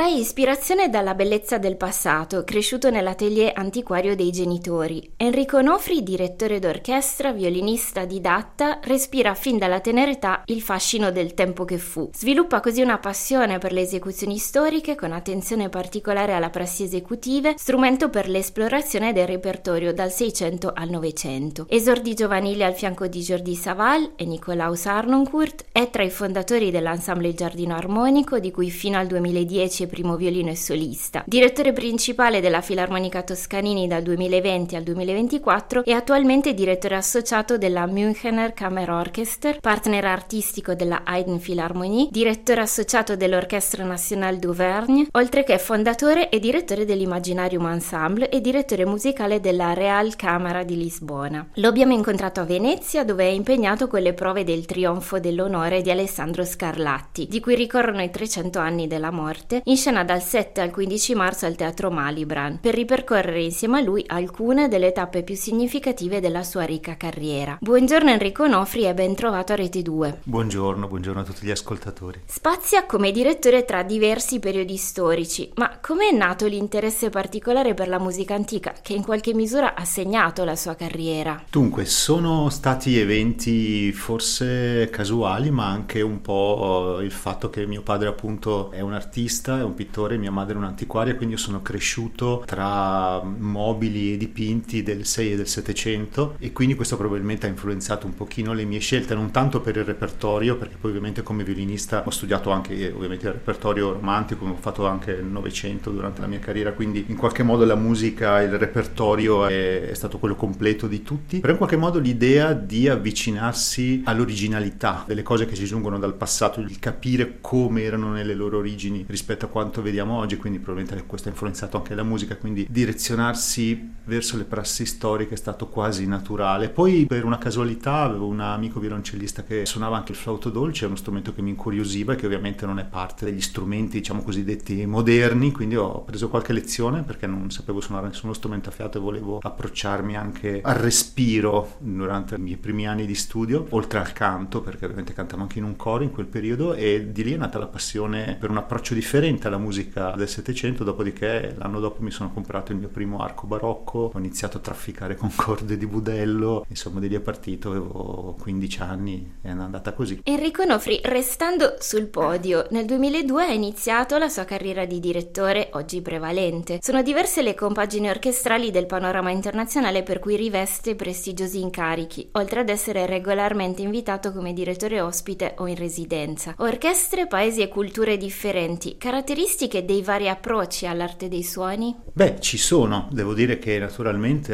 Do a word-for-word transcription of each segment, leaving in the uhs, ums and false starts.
Trae ispirazione dalla bellezza del passato, cresciuto nell'atelier antiquario dei genitori. Enrico Onofri, direttore d'orchestra, violinista, didatta, respira fin dalla tenera età il fascino del tempo che fu. Sviluppa così una passione per le esecuzioni storiche, con attenzione particolare alla prassi esecutive, strumento per l'esplorazione del repertorio dal Seicento al Novecento. Esordi giovanili al fianco di Jordi Savall e Nicolaus Harnoncourt, è tra i fondatori dell'ensemble Il Giardino Armonico, di cui fino al duemiladieci è primo violino e solista. Direttore principale della Filarmonica Toscanini dal duemilaventi al duemilaventiquattro e attualmente direttore associato della Münchener Kammerorchester, partner artistico della Haydn Philharmonie, direttore associato dell'Orchestre Nationale d'Auvergne, oltre che fondatore e direttore dell'Imaginarium Ensemble e direttore musicale della Real Camera di Lisbona. Lo abbiamo incontrato a Venezia, dove è impegnato con le prove del Trionfo dell'Onore di Alessandro Scarlatti, di cui ricorrono i trecento anni della morte, in scena dal sette al quindici marzo al Teatro Malibran, per ripercorrere insieme a lui alcune delle tappe più significative della sua ricca carriera. Buongiorno Enrico Onofri e ben trovato a Rete due. Buongiorno, buongiorno a tutti gli ascoltatori. Spazia come direttore tra diversi periodi storici, ma com'è nato l'interesse particolare per la musica antica, che in qualche misura ha segnato la sua carriera? Dunque, sono stati eventi forse casuali, ma anche un po' il fatto che mio padre appunto è un artista, è un pittore, mia madre è un'antiquaria, quindi io sono cresciuto tra mobili e dipinti del sei e del settecento, e quindi questo probabilmente ha influenzato un pochino le mie scelte, non tanto per il repertorio, perché poi ovviamente come violinista ho studiato anche ovviamente il repertorio romantico, ho fatto anche il Novecento durante la mia carriera, quindi in qualche modo la musica, il repertorio è, è stato quello completo di tutti, però in qualche modo l'idea di avvicinarsi all'originalità delle cose che ci giungono dal passato, il capire come erano nelle loro origini rispetto a quanto vediamo oggi, quindi probabilmente questo ha influenzato anche la musica, quindi direzionarsi verso le prassi storiche è stato quasi naturale. Poi per una casualità avevo un amico violoncellista che suonava anche il flauto dolce, è uno strumento che mi incuriosiva e che ovviamente non è parte degli strumenti diciamo cosiddetti moderni, quindi ho preso qualche lezione perché non sapevo suonare nessuno strumento a fiato e volevo approcciarmi anche al respiro durante i miei primi anni di studio, oltre al canto, perché ovviamente cantavo anche in un coro in quel periodo, e di lì è nata la passione per un approccio differente alla musica del Settecento. Dopodiché l'anno dopo mi sono comprato il mio primo arco barocco, ho iniziato a trafficare con corde di budello, insomma di lì è partito, avevo quindici anni e è andata così. Enrico Onofri, restando sul podio, nel duemiladue ha iniziato la sua carriera di direttore, oggi prevalente. Sono diverse le compagini orchestrali del panorama internazionale per cui riveste prestigiosi incarichi, oltre ad essere regolarmente invitato come direttore ospite o in residenza. Orchestre, paesi e culture differenti, caratteristiche dei vari approcci all'arte dei suoni? Beh, ci sono, devo dire che naturalmente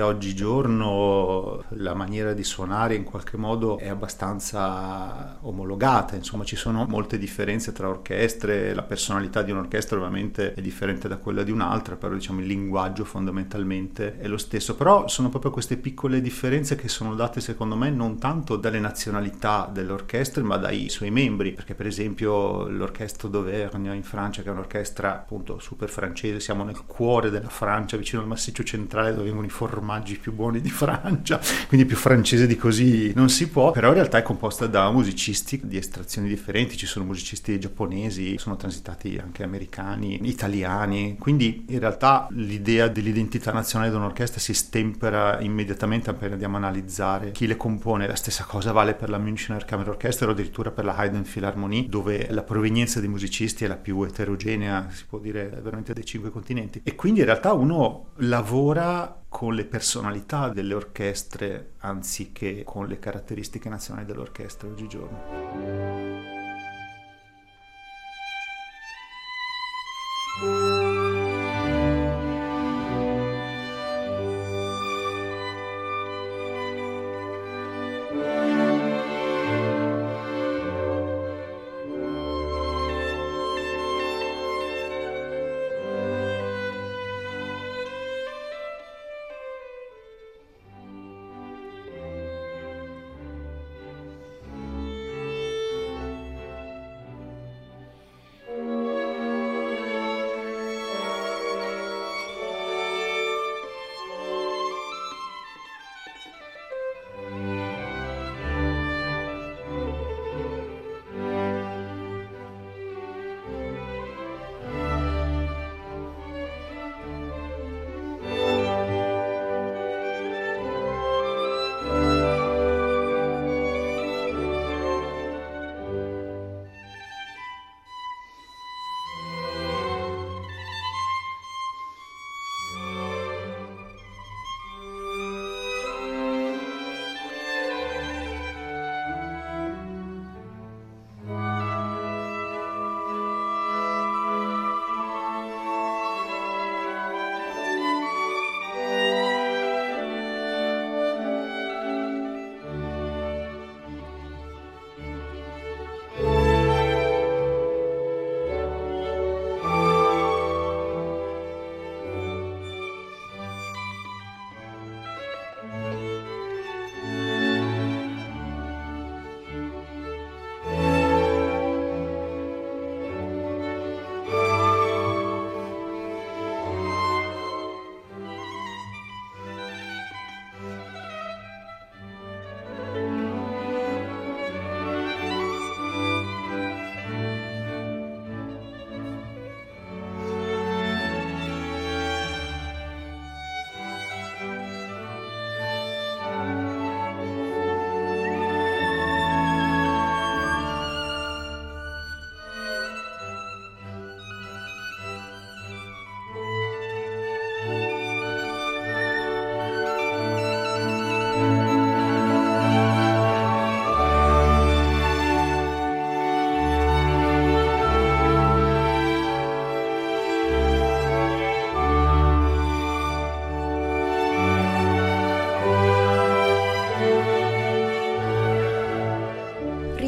oggigiorno la maniera di suonare in qualche modo è abbastanza omologata, insomma ci sono molte differenze tra orchestre, la personalità di un'orchestra ovviamente è differente da quella di un'altra, però diciamo il linguaggio fondamentalmente è lo stesso, però sono proprio queste piccole differenze che sono date secondo me non tanto dalle nazionalità delle orchestre ma dai suoi membri, perché per esempio l'orchestra d'Auvergne in Francia, che è un'orchestra appunto super francese, siamo nel cuore della Francia, vicino al massiccio centrale dove vengono i formaggi più buoni di Francia, quindi più francese di così non si può, però in realtà è composta da musicisti di estrazioni differenti, ci sono musicisti giapponesi, sono transitati anche americani, italiani, quindi in realtà l'idea dell'identità nazionale di un'orchestra si stempera immediatamente appena andiamo a analizzare chi le compone. La stessa cosa vale per la Münchener Kammerorchester o addirittura per la Haydn Philharmonie, dove la provenienza dei musicisti è la più eterogenea, si può dire veramente dei cinque continenti, e quindi in realtà uno lavora con le personalità delle orchestre anziché con le caratteristiche nazionali dell'orchestra oggigiorno.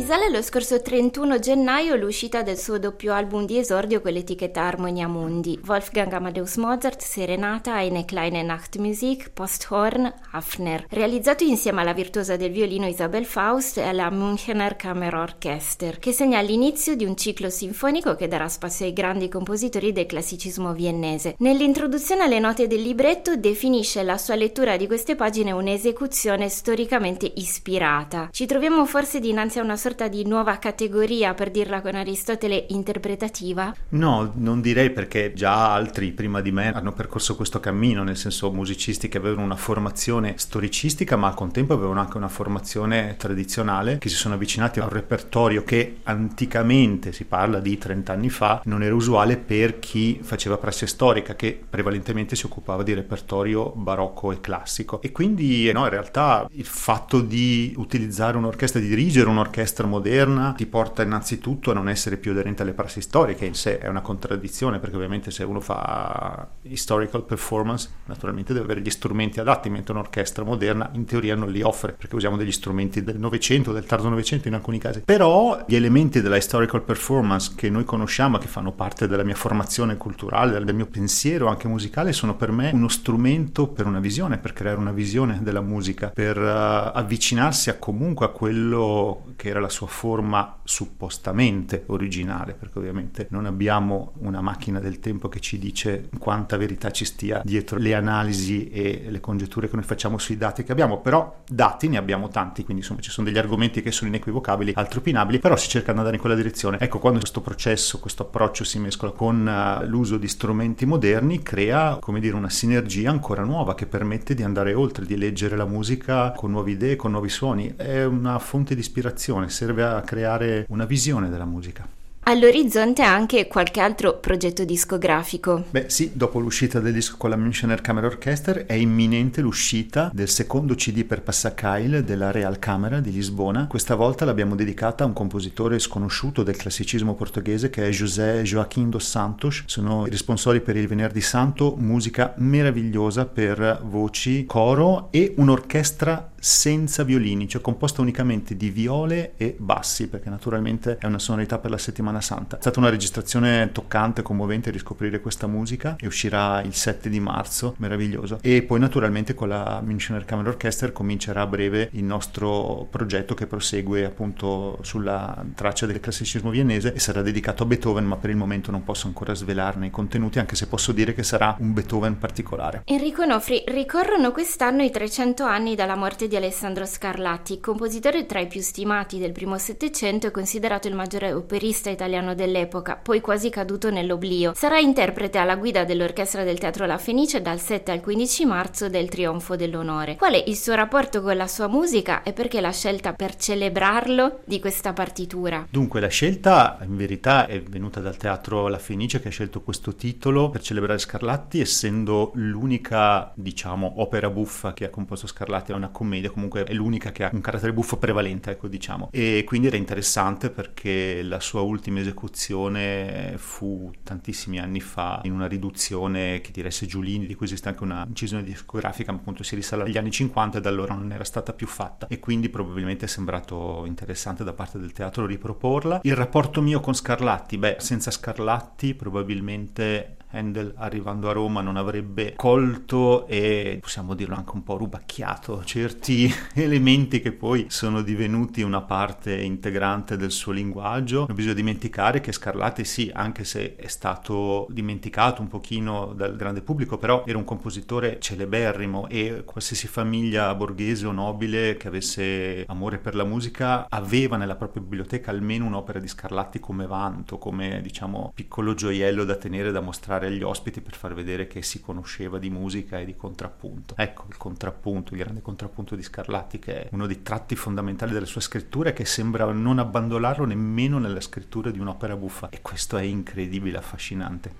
risale allo scorso trentuno gennaio l'uscita del suo doppio album di esordio con l'etichetta Harmonia Mundi, Wolfgang Amadeus Mozart, Serenata, Eine kleine Nachtmusik, Posthorn, Hafner, realizzato insieme alla virtuosa del violino Isabel Faust e alla Münchener Kammerorchester, che segna l'inizio di un ciclo sinfonico che darà spazio ai grandi compositori del classicismo viennese. Nell'introduzione alle note del libretto definisce la sua lettura di queste pagine un'esecuzione storicamente ispirata. Ci troviamo forse dinanzi a una sorta di nuova categoria, per dirla con Aristotele, interpretativa? No, non direi, perché già altri prima di me hanno percorso questo cammino, nel senso musicisti che avevano una formazione storicistica ma al contempo avevano anche una formazione tradizionale, che si sono avvicinati a un repertorio che anticamente, si parla di trenta anni fa, non era usuale per chi faceva prassi storica, che prevalentemente si occupava di repertorio barocco e classico. E quindi no, in realtà il fatto di utilizzare un'orchestra, di dirigere un'orchestra moderna, ti porta innanzitutto a non essere più aderente alle prassi storiche. In sé è una contraddizione, perché ovviamente se uno fa historical performance naturalmente deve avere gli strumenti adatti, mentre un'orchestra moderna in teoria non li offre, perché usiamo degli strumenti del Novecento, del tardo Novecento in alcuni casi. Però gli elementi della historical performance che noi conosciamo, che fanno parte della mia formazione culturale, del mio pensiero anche musicale, sono per me uno strumento per una visione, per creare una visione della musica, per uh, avvicinarsi a comunque a quello che era la sua forma suppostamente originale, perché ovviamente non abbiamo una macchina del tempo che ci dice quanta verità ci stia dietro le analisi e le congetture che noi facciamo sui dati che abbiamo, però dati ne abbiamo tanti, quindi insomma ci sono degli argomenti che sono inequivocabili, altri opinabili, però si cerca di andare in quella direzione. Ecco, quando questo processo, questo approccio si mescola con uh, l'uso di strumenti moderni, crea, come dire, una sinergia ancora nuova che permette di andare oltre, di leggere la musica con nuove idee, con nuovi suoni. È una fonte di ispirazione, serve a creare una visione della musica. All'orizzonte anche qualche altro progetto discografico. Beh sì, dopo l'uscita del disco con la Münchener Kammerorchester è imminente l'uscita del secondo C D per Passacail della Real Camera di Lisbona. Questa volta l'abbiamo dedicata a un compositore sconosciuto del classicismo portoghese che è José Joaquim dos Santos. Sono i responsori per il Venerdì Santo, musica meravigliosa per voci, coro e un'orchestra senza violini, cioè composta unicamente di viole e bassi, perché naturalmente è una sonorità per la settimana santa. È stata una registrazione toccante, commovente riscoprire questa musica, e uscirà il sette di marzo, meraviglioso. E poi naturalmente con la Münchener Kammerorchester comincerà a breve il nostro progetto che prosegue appunto sulla traccia del classicismo viennese e sarà dedicato a Beethoven, ma per il momento non posso ancora svelarne i contenuti, anche se posso dire che sarà un Beethoven particolare. Enrico Nofri, ricorrono quest'anno i trecento anni dalla morte di Alessandro Scarlatti, compositore tra i più stimati del primo Settecento e considerato il maggiore operista italiano dell'epoca, poi quasi caduto nell'oblio. Sarà interprete alla guida dell'orchestra del Teatro La Fenice dal sette al quindici marzo del Trionfo dell'Onore. Qual è il suo rapporto con la sua musica e perché la scelta per celebrarlo di questa partitura? Dunque la scelta in verità è venuta dal Teatro La Fenice, che ha scelto questo titolo per celebrare Scarlatti, essendo l'unica, diciamo, opera buffa che ha composto Scarlatti. È una commedia, comunque è l'unica che ha un carattere buffo prevalente, ecco, diciamo, e quindi era interessante perché la sua ultima esecuzione fu tantissimi anni fa in una riduzione che diresse Giulini, di cui esiste anche una incisione discografica, ma appunto si risale agli anni cinquanta e da allora non era stata più fatta, e quindi probabilmente è sembrato interessante da parte del teatro riproporla. Il rapporto mio con Scarlatti, beh, senza Scarlatti probabilmente Handel, arrivando a Roma, non avrebbe colto e, possiamo dirlo, anche un po' rubacchiato certi elementi che poi sono divenuti una parte integrante del suo linguaggio. Non bisogna dimenticare che Scarlatti, sì, anche se è stato dimenticato un pochino dal grande pubblico, però era un compositore celeberrimo, e qualsiasi famiglia borghese o nobile che avesse amore per la musica aveva nella propria biblioteca almeno un'opera di Scarlatti come vanto, come, diciamo, piccolo gioiello da tenere, da mostrare agli ospiti per far vedere che si conosceva di musica e di contrappunto. Ecco, il contrappunto, il grande contrappunto di Scarlatti, che è uno dei tratti fondamentali della sua scrittura e che sembra non abbandonarlo nemmeno nella scrittura di un'opera buffa, e questo è incredibile, affascinante.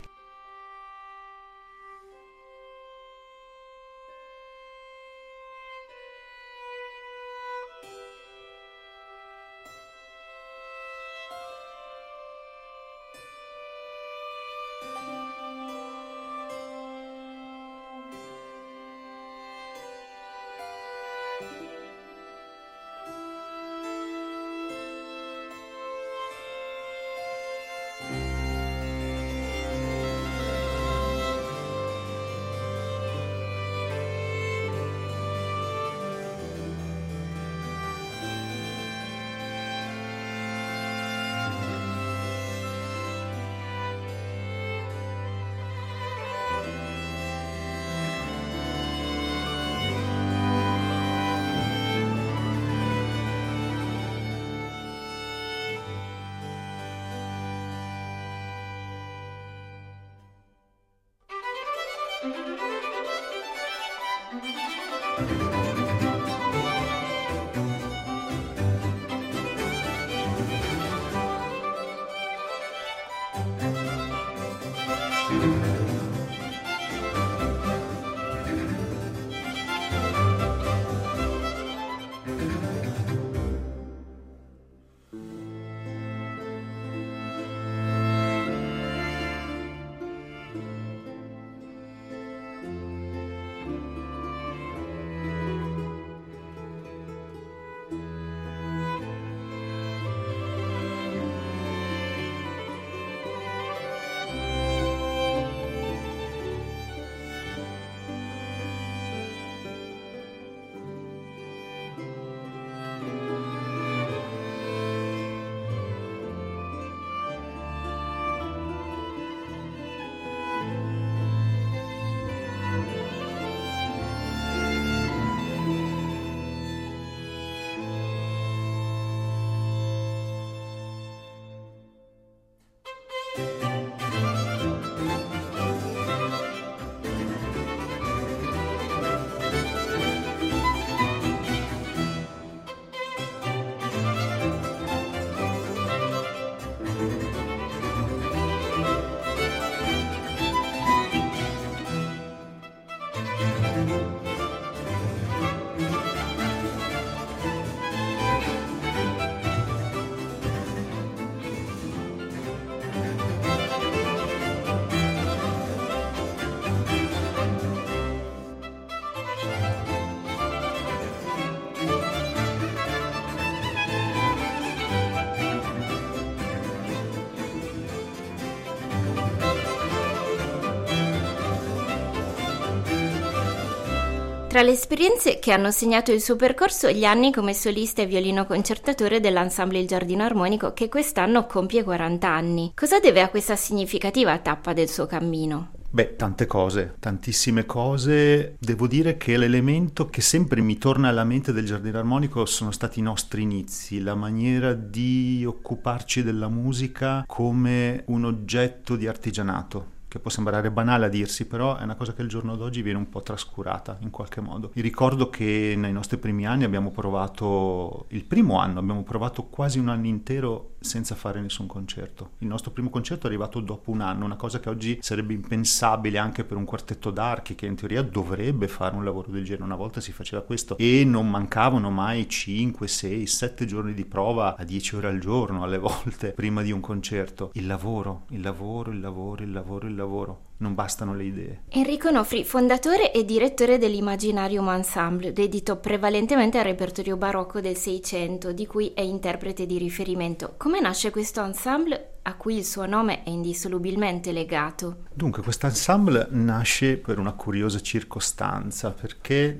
Tra le esperienze che hanno segnato il suo percorso, gli anni come solista e violino concertatore dell'ensemble Il Giardino Armonico, che quest'anno compie quaranta anni. Cosa deve a questa significativa tappa del suo cammino? Beh, tante cose, tantissime cose. Devo dire che l'elemento che sempre mi torna alla mente del Giardino Armonico sono stati i nostri inizi, la maniera di occuparci della musica come un oggetto di artigianato, che può sembrare banale a dirsi, però è una cosa che al giorno d'oggi viene un po' trascurata in qualche modo. Mi ricordo che nei nostri primi anni abbiamo provato, il primo anno abbiamo provato quasi un anno intero senza fare nessun concerto. Il nostro primo concerto è arrivato dopo un anno, una cosa che oggi sarebbe impensabile anche per un quartetto d'archi che in teoria dovrebbe fare un lavoro del genere. Una volta si faceva questo e non mancavano mai cinque, sei, sette giorni di prova a dieci ore al giorno alle volte prima di un concerto. Il lavoro, il lavoro, il lavoro, il lavoro, il lavoro. Non bastano le idee. Enrico Onofri, fondatore e direttore dell'Imaginarium Ensemble, dedito prevalentemente al repertorio barocco del Seicento, di cui è interprete di riferimento. Come nasce questo ensemble a cui il suo nome è indissolubilmente legato? Dunque, questo ensemble nasce per una curiosa circostanza, perché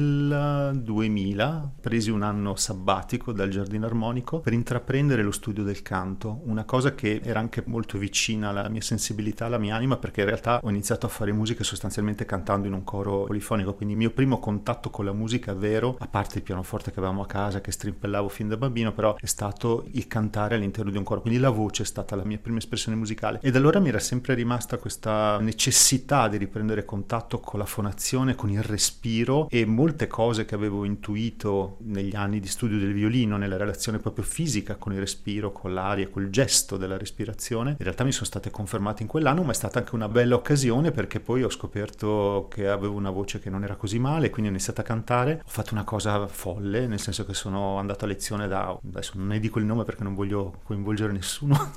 nel duemila presi un anno sabbatico dal Giardino Armonico per intraprendere lo studio del canto, una cosa che era anche molto vicina alla mia sensibilità, alla mia anima, perché in realtà ho iniziato a fare musica sostanzialmente cantando in un coro polifonico, quindi il mio primo contatto con la musica vero, a parte il pianoforte che avevamo a casa, che strimpellavo fin da bambino, però è stato il cantare all'interno di un coro, quindi la voce è stata la mia prima espressione musicale. E da allora mi era sempre rimasta questa necessità di riprendere contatto con la fonazione, con il respiro, e molte cose che avevo intuito negli anni di studio del violino, nella relazione proprio fisica con il respiro, con l'aria, col gesto della respirazione, in realtà mi sono state confermate in quell'anno, ma è stata anche una bella occasione perché poi ho scoperto che avevo una voce che non era così male, quindi ho iniziato a cantare. Ho fatto una cosa folle, nel senso che sono andato a lezione da, adesso non ne dico il nome perché non voglio coinvolgere nessuno,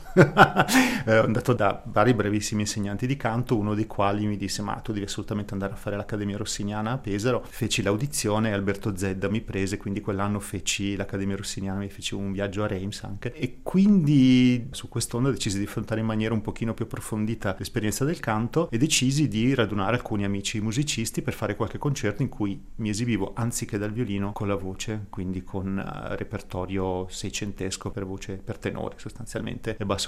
eh, ho andato da vari brevissimi insegnanti di canto, uno dei quali mi disse: ma tu devi assolutamente andare a fare l'Accademia Rossiniana a Pesaro. Feci l'audizione e Alberto Zedda mi prese, quindi quell'anno feci l'Accademia Rossiniana, mi feci un viaggio a Reims anche, e quindi su quest'onda decisi di affrontare in maniera un pochino più approfondita l'esperienza del canto e decisi di radunare alcuni amici musicisti per fare qualche concerto in cui mi esibivo anziché dal violino con la voce, quindi con uh, repertorio seicentesco per voce, per tenore sostanzialmente, e basso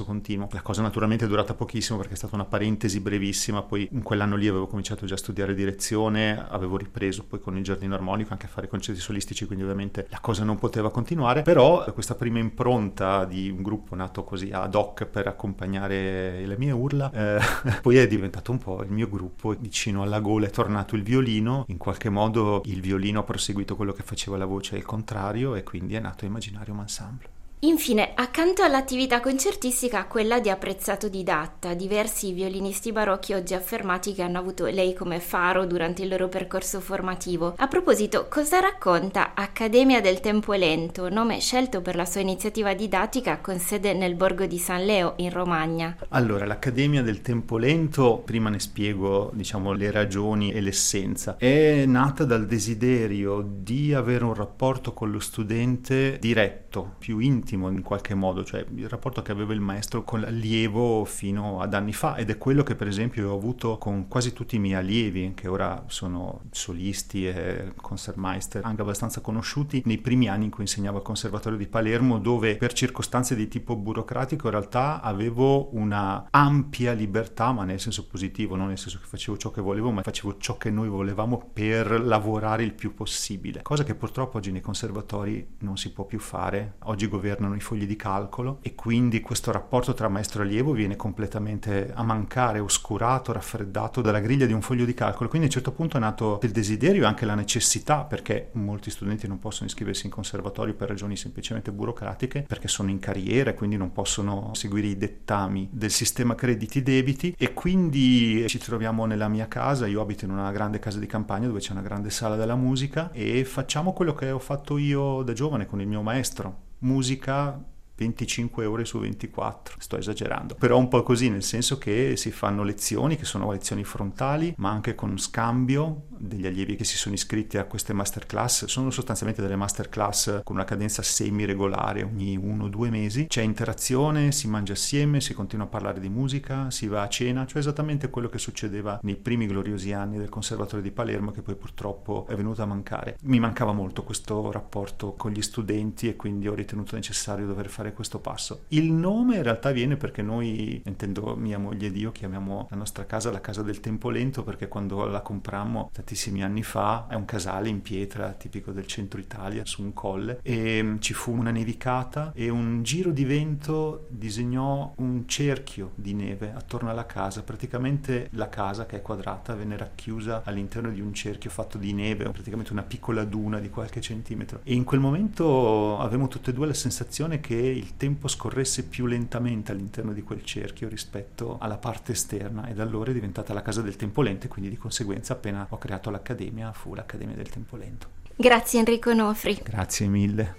successo continuo. La cosa naturalmente è durata pochissimo perché è stata una parentesi brevissima, poi in quell'anno lì avevo cominciato già a studiare direzione, avevo ripreso poi con il Giardino Armonico anche a fare concerti solistici, quindi ovviamente la cosa non poteva continuare, però questa prima impronta di un gruppo nato così ad hoc per accompagnare le mie urla eh, poi è diventato un po' il mio gruppo. Vicino alla gola è tornato il violino, in qualche modo il violino ha proseguito quello che faceva la voce e il contrario, e quindi è nato Imaginarium Ensemble. Infine, accanto all'attività concertistica, quella di apprezzato didatta, diversi violinisti barocchi oggi affermati che hanno avuto lei come faro durante il loro percorso formativo. A proposito, cosa racconta Accademia del Tempo Lento, nome scelto per la sua iniziativa didattica con sede nel borgo di San Leo in Romagna? Allora, l'Accademia del Tempo Lento, prima ne spiego, diciamo, le ragioni e l'essenza. È nata dal desiderio di avere un rapporto con lo studente diretto, più intimo in qualche modo, cioè il rapporto che aveva il maestro con l'allievo fino ad anni fa, ed è quello che per esempio ho avuto con quasi tutti i miei allievi, che ora sono solisti e concertmeister anche abbastanza conosciuti, nei primi anni in cui insegnavo al Conservatorio di Palermo, dove per circostanze di tipo burocratico in realtà avevo una ampia libertà, ma nel senso positivo, non nel senso che facevo ciò che volevo, ma facevo ciò che noi volevamo per lavorare il più possibile, cosa che purtroppo oggi nei conservatori non si può più fare. Oggi governano i fogli di calcolo e quindi questo rapporto tra maestro e allievo viene completamente a mancare, oscurato, raffreddato dalla griglia di un foglio di calcolo. Quindi a un certo punto è nato il desiderio e anche la necessità, perché molti studenti non possono iscriversi in conservatorio per ragioni semplicemente burocratiche, perché sono in carriera e quindi non possono seguire i dettami del sistema crediti debiti, e quindi ci troviamo nella mia casa. Io abito in una grande casa di campagna dove c'è una grande sala della musica e facciamo quello che ho fatto io da giovane con il mio maestro. Musica venticinque ore su ventiquattro, sto esagerando, però un po' così, nel senso che si fanno lezioni che sono lezioni frontali, ma anche con scambio degli allievi che si sono iscritti a queste masterclass. Sono sostanzialmente delle masterclass con una cadenza semi-regolare ogni uno o due mesi, c'è interazione, si mangia assieme, si continua a parlare di musica, si va a cena, cioè esattamente quello che succedeva nei primi gloriosi anni del Conservatorio di Palermo, che poi purtroppo è venuto a mancare. Mi mancava molto questo rapporto con gli studenti e quindi ho ritenuto necessario dover fare questo passo. Il nome in realtà viene perché noi, intendo mia moglie ed io, chiamiamo la nostra casa la Casa del Tempo Lento, perché quando la comprammo tantissimi anni fa è un casale in pietra tipico del centro Italia su un colle, e ci fu una nevicata e un giro di vento disegnò un cerchio di neve attorno alla casa. Praticamente la casa, che è quadrata, venne racchiusa all'interno di un cerchio fatto di neve, praticamente una piccola duna di qualche centimetro, e in quel momento avevamo tutte e due la sensazione che il tempo scorresse più lentamente all'interno di quel cerchio rispetto alla parte esterna, e da allora è diventata la Casa del Tempo Lento, e quindi di conseguenza appena ho creato l'accademia fu l'Accademia del Tempo Lento. Grazie Enrico Nofri. Grazie mille.